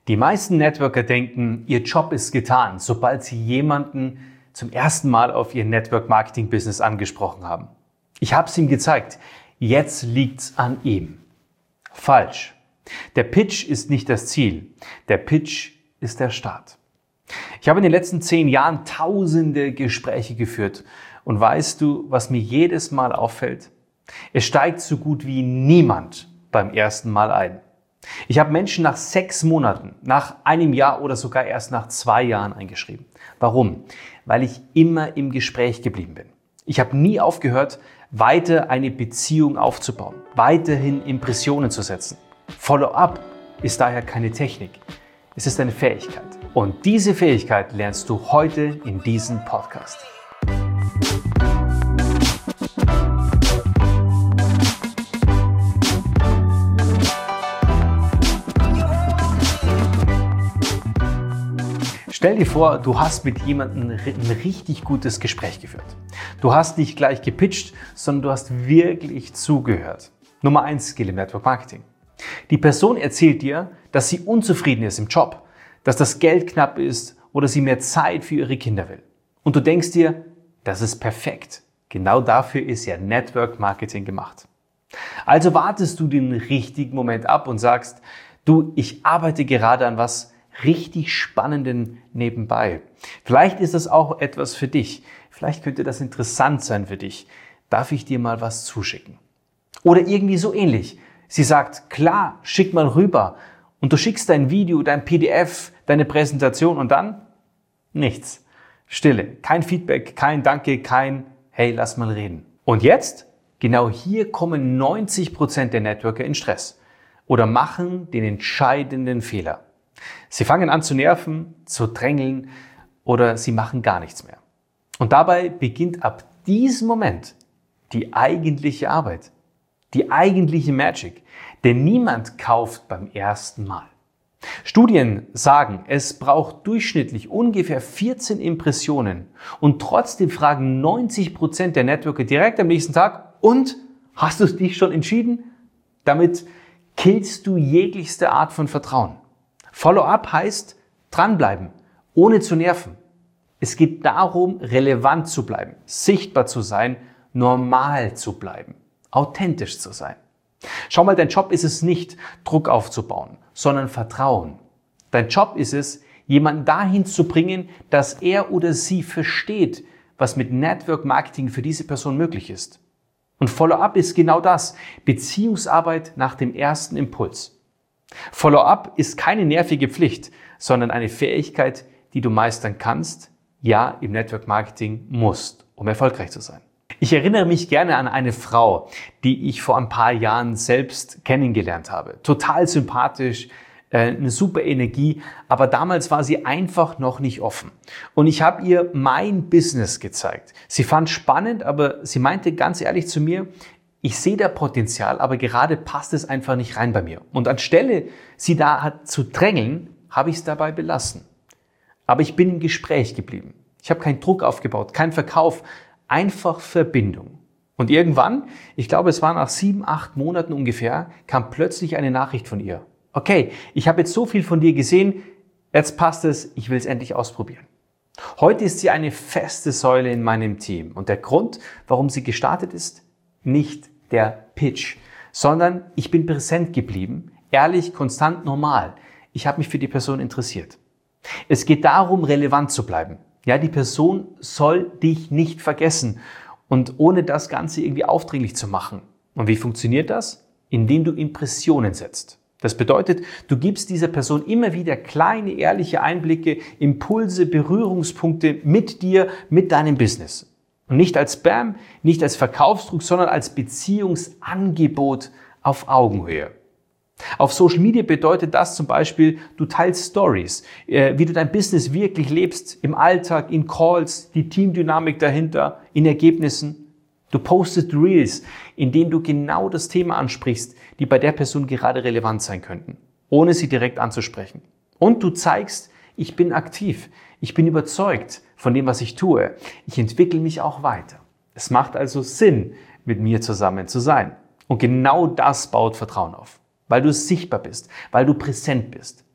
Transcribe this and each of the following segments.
Die meisten Networker denken, ihr Job ist getan, sobald sie jemanden zum ersten Mal auf ihr Network-Marketing-Business angesprochen haben. Ich habe es ihm gezeigt. Jetzt liegt's an ihm. Falsch. Der Pitch ist nicht das Ziel. Der Pitch ist der Start. Ich habe in den letzten 10 Jahren tausende Gespräche geführt. Und weißt du, was mir jedes Mal auffällt? Es steigt so gut wie niemand beim ersten Mal ein. Ich habe Menschen nach 6 Monaten, nach einem Jahr oder sogar erst nach 2 Jahren eingeschrieben. Warum? Weil ich immer im Gespräch geblieben bin. Ich habe nie aufgehört, weiter eine Beziehung aufzubauen, weiterhin Impressionen zu setzen. Follow-up ist daher keine Technik, es ist eine Fähigkeit. Und diese Fähigkeit lernst du heute in diesem Podcast. Stell dir vor, du hast mit jemandem ein richtig gutes Gespräch geführt. Du hast nicht gleich gepitcht, sondern du hast wirklich zugehört. Nummer 1 Skill im Network Marketing. Die Person erzählt dir, dass sie unzufrieden ist im Job, dass das Geld knapp ist oder sie mehr Zeit für ihre Kinder will. Und du denkst dir, das ist perfekt. Genau dafür ist ja Network Marketing gemacht. Also wartest du den richtigen Moment ab und sagst, du, ich arbeite gerade an was richtig Spannenden nebenbei. Vielleicht ist das auch etwas für dich. Vielleicht könnte das interessant sein für dich. Darf ich dir mal was zuschicken? Oder irgendwie so ähnlich. Sie sagt, klar, schick mal rüber. Und du schickst dein Video, dein PDF, deine Präsentation und dann nichts. Stille. Kein Feedback, kein Danke, kein Hey, lass mal reden. Und jetzt? Genau hier kommen 90% der Networker in Stress oder machen den entscheidenden Fehler. Sie fangen an zu nerven, zu drängeln oder sie machen gar nichts mehr. Und dabei beginnt ab diesem Moment die eigentliche Arbeit, die eigentliche Magic. Denn niemand kauft beim ersten Mal. Studien sagen, es braucht durchschnittlich ungefähr 14 Impressionen und trotzdem fragen 90% der Networker direkt am nächsten Tag, und hast du dich schon entschieden? Damit killst du jeglichste Art von Vertrauen. Follow-up heißt dranbleiben, ohne zu nerven. Es geht darum, relevant zu bleiben, sichtbar zu sein, normal zu bleiben, authentisch zu sein. Schau mal, dein Job ist es nicht, Druck aufzubauen, sondern Vertrauen. Dein Job ist es, jemanden dahin zu bringen, dass er oder sie versteht, was mit Network Marketing für diese Person möglich ist. Und Follow-up ist genau das, Beziehungsarbeit nach dem ersten Impuls. Follow-up ist keine nervige Pflicht, sondern eine Fähigkeit, die du meistern kannst, ja, im Network Marketing musst, um erfolgreich zu sein. Ich erinnere mich gerne an eine Frau, die ich vor ein paar Jahren selbst kennengelernt habe. Total sympathisch, eine super Energie, aber damals war sie einfach noch nicht offen. Und ich habe ihr mein Business gezeigt. Sie fand spannend, aber sie meinte ganz ehrlich zu mir, ich sehe da Potenzial, aber gerade passt es einfach nicht rein bei mir. Und anstelle sie da zu drängeln, habe ich es dabei belassen. Aber ich bin im Gespräch geblieben. Ich habe keinen Druck aufgebaut, keinen Verkauf, einfach Verbindung. Und irgendwann, ich glaube es war nach 7, 8 Monaten ungefähr, kam plötzlich eine Nachricht von ihr. Okay, ich habe jetzt so viel von dir gesehen, jetzt passt es, ich will es endlich ausprobieren. Heute ist sie eine feste Säule in meinem Team. Und der Grund, warum sie gestartet ist, nicht der Pitch, sondern ich bin präsent geblieben, ehrlich, konstant, normal. Ich habe mich für die Person interessiert. Es geht darum, relevant zu bleiben. Ja, die Person soll dich nicht vergessen und ohne das Ganze irgendwie aufdringlich zu machen. Und wie funktioniert das? Indem du Impressionen setzt. Das bedeutet, du gibst dieser Person immer wieder kleine, ehrliche Einblicke, Impulse, Berührungspunkte mit dir, mit deinem Business. Und nicht als Spam, nicht als Verkaufsdruck, sondern als Beziehungsangebot auf Augenhöhe. Auf Social Media bedeutet das zum Beispiel, du teilst Stories, wie du dein Business wirklich lebst, im Alltag, in Calls, die Teamdynamik dahinter, in Ergebnissen. Du postest Reels, in denen du genau das Thema ansprichst, die bei der Person gerade relevant sein könnten, ohne sie direkt anzusprechen. Und du zeigst, ich bin aktiv, ich bin überzeugt von dem, was ich tue. Ich entwickle mich auch weiter. Es macht also Sinn, mit mir zusammen zu sein. Und genau das baut Vertrauen auf. Weil du sichtbar bist, weil du präsent bist.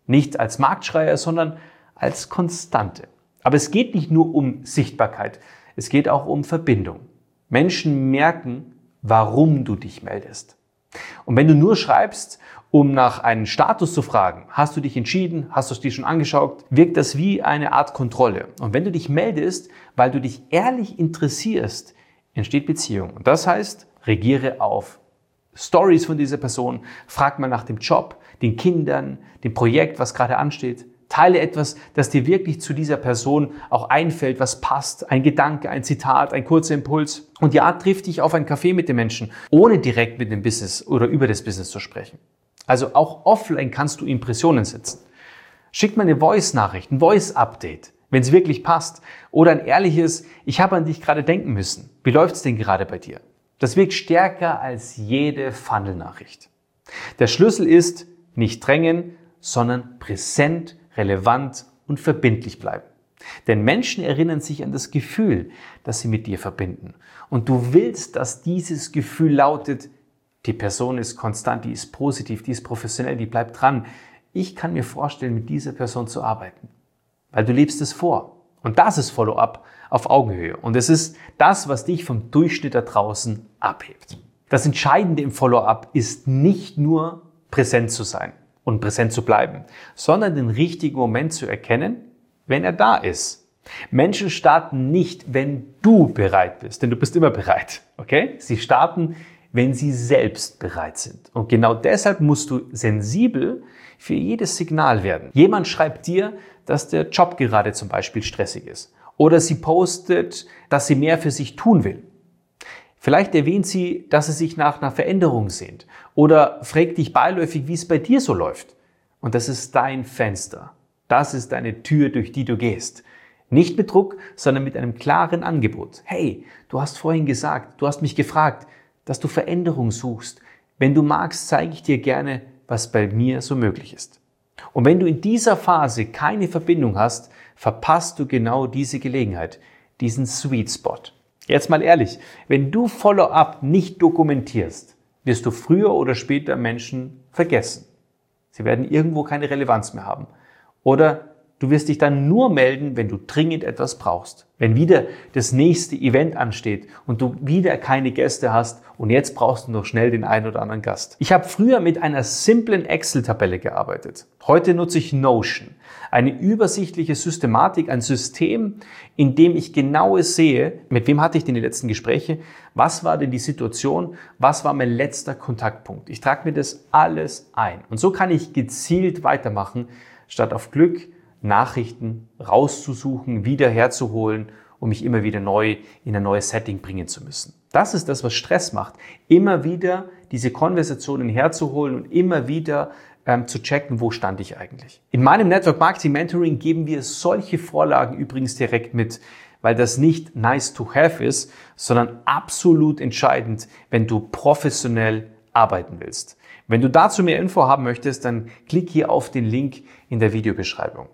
Nicht als Marktschreier, sondern als Konstante. Aber es geht nicht nur um Sichtbarkeit, es geht auch um Verbindung. Menschen merken, warum du dich meldest. Und wenn du nur schreibst, um nach einem Status zu fragen, hast du dich entschieden, hast du es dir schon angeschaut, wirkt das wie eine Art Kontrolle. Und wenn du dich meldest, weil du dich ehrlich interessierst, entsteht Beziehung. Und das heißt, reagiere auf Stories von dieser Person, frag mal nach dem Job, den Kindern, dem Projekt, was gerade ansteht. Teile etwas, das dir wirklich zu dieser Person auch einfällt, was passt. Ein Gedanke, ein Zitat, ein kurzer Impuls. Und ja, triff dich auf einen Kaffee mit den Menschen, ohne direkt mit dem Business oder über das Business zu sprechen. Also auch offline kannst du Impressionen setzen. Schick mal eine Voice-Nachricht, ein Voice-Update, wenn es wirklich passt. Oder ein ehrliches, ich habe an dich gerade denken müssen. Wie läuft es denn gerade bei dir? Das wirkt stärker als jede Funnel-Nachricht. Der Schlüssel ist nicht drängen, sondern präsent, relevant und verbindlich bleiben. Denn Menschen erinnern sich an das Gefühl, das sie mit dir verbinden. Und du willst, dass dieses Gefühl lautet, die Person ist konstant, die ist positiv, die ist professionell, die bleibt dran. Ich kann mir vorstellen, mit dieser Person zu arbeiten, weil du lebst es vor. Und das ist Follow-up auf Augenhöhe. Und es ist das, was dich vom Durchschnitt da draußen abhebt. Das Entscheidende im Follow-up ist nicht nur präsent zu sein und präsent zu bleiben, sondern den richtigen Moment zu erkennen, wenn er da ist. Menschen starten nicht, wenn du bereit bist, denn du bist immer bereit, okay? Sie starten, wenn sie selbst bereit sind. Und genau deshalb musst du sensibel für jedes Signal werden. Jemand schreibt dir, dass der Job gerade zum Beispiel stressig ist. Oder sie postet, dass sie mehr für sich tun will. Vielleicht erwähnt sie, dass sie sich nach einer Veränderung sehnt. Oder fragt dich beiläufig, wie es bei dir so läuft. Und das ist dein Fenster. Das ist deine Tür, durch die du gehst. Nicht mit Druck, sondern mit einem klaren Angebot. Hey, du hast vorhin gesagt, du hast mich gefragt, dass du Veränderung suchst. Wenn du magst, zeige ich dir gerne, was bei mir so möglich ist. Und wenn du in dieser Phase keine Verbindung hast, verpasst du genau diese Gelegenheit, diesen Sweet Spot. Jetzt mal ehrlich, wenn du Follow-up nicht dokumentierst, wirst du früher oder später Menschen vergessen. Sie werden irgendwo keine Relevanz mehr haben. Oder du wirst dich dann nur melden, wenn du dringend etwas brauchst. Wenn wieder das nächste Event ansteht und du wieder keine Gäste hast und jetzt brauchst du noch schnell den einen oder anderen Gast. Ich habe früher mit einer simplen Excel-Tabelle gearbeitet. Heute nutze ich Notion. Eine übersichtliche Systematik, ein System, in dem ich genau sehe, mit wem hatte ich denn die letzten Gespräche, was war denn die Situation, was war mein letzter Kontaktpunkt. Ich trage mir das alles ein. Und so kann ich gezielt weitermachen, statt auf Glück Nachrichten rauszusuchen, wieder herzuholen, um mich immer wieder neu in ein neues Setting bringen zu müssen. Das ist das, was Stress macht. Immer wieder diese Konversationen herzuholen und immer wieder zu checken, wo stand ich eigentlich. In meinem Network Marketing Mentoring geben wir solche Vorlagen übrigens direkt mit, weil das nicht nice to have ist, sondern absolut entscheidend, wenn du professionell arbeiten willst. Wenn du dazu mehr Info haben möchtest, dann klick hier auf den Link in der Videobeschreibung.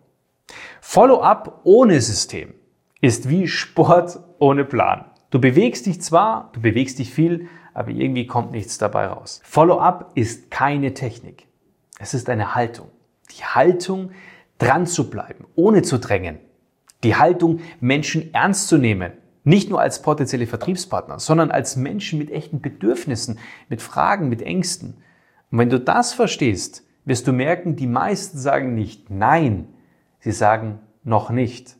Follow-up ohne System ist wie Sport ohne Plan. Du bewegst dich zwar, du bewegst dich viel, aber irgendwie kommt nichts dabei raus. Follow-up ist keine Technik. Es ist eine Haltung. Die Haltung, dran zu bleiben, ohne zu drängen. Die Haltung, Menschen ernst zu nehmen. Nicht nur als potenzielle Vertriebspartner, sondern als Menschen mit echten Bedürfnissen, mit Fragen, mit Ängsten. Und wenn du das verstehst, wirst du merken, die meisten sagen nicht nein, sie sagen noch nicht.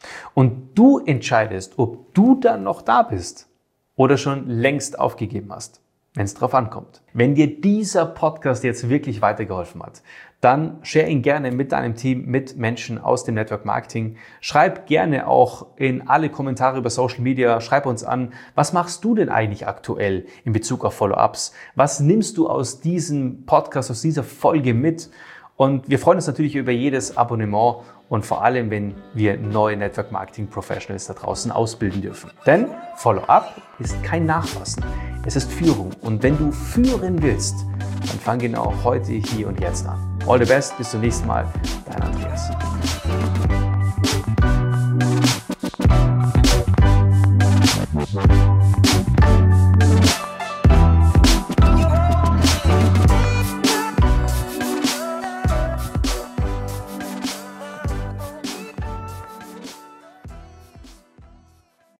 Und du entscheidest, ob du dann noch da bist oder schon längst aufgegeben hast, wenn es drauf ankommt. Wenn dir dieser Podcast jetzt wirklich weitergeholfen hat, dann share ihn gerne mit deinem Team, mit Menschen aus dem Network Marketing. Schreib gerne auch in alle Kommentare über Social Media, schreib uns an, was machst du denn eigentlich aktuell in Bezug auf Follow-ups? Was nimmst du aus diesem Podcast, aus dieser Folge mit? Und wir freuen uns natürlich über jedes Abonnement und vor allem, wenn wir neue Network Marketing Professionals da draußen ausbilden dürfen. Denn Follow-up ist kein Nachfassen, es ist Führung. Und wenn du führen willst, dann fang genau heute, hier und jetzt an. All the best, bis zum nächsten Mal, dein Andreas.